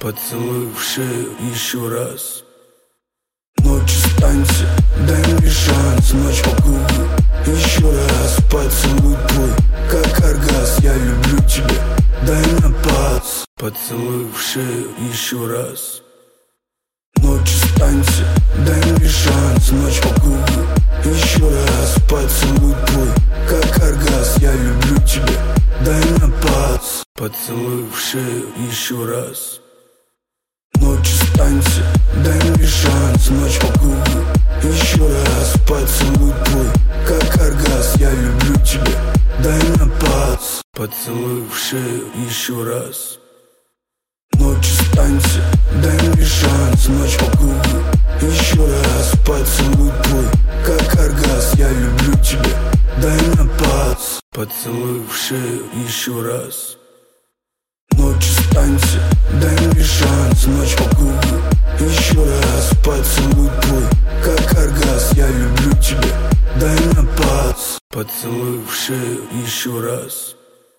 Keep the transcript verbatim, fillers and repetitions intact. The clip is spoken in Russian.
Поцелуй в шею еще раз. Ночь останься, дай мне шанс. Ночь по кругу, еще раз. Поцелуй твой, как оргаз. Я люблю тебя, дай на пац. Поцелуй в шею еще раз. Ночь останься, дай мне шанс. Ночь по кругу, еще раз. Поцелуй твой, как оргаз. Я люблю тебя, дай на пац. Поцелуй в шею еще раз. Ночь останься, дай мне шанс. Ночь по кругу, еще раз. Поцелуй твой, как оргаз. Я люблю тебя, дай на пац. Поцелуй в шею еще раз. Ночь останься, дай мне шанс. Ночь по кругу, еще раз. Поцелуй твой, как оргаз. Я люблю тебя, дай на пац. Поцелуй в шею еще раз. Ночь останься, дай мне шанс. Ночь по кругу, еще раз. Поцелуй твой, как оргаз. Я люблю тебя, дай на пац. Поцелуй в шею еще раз.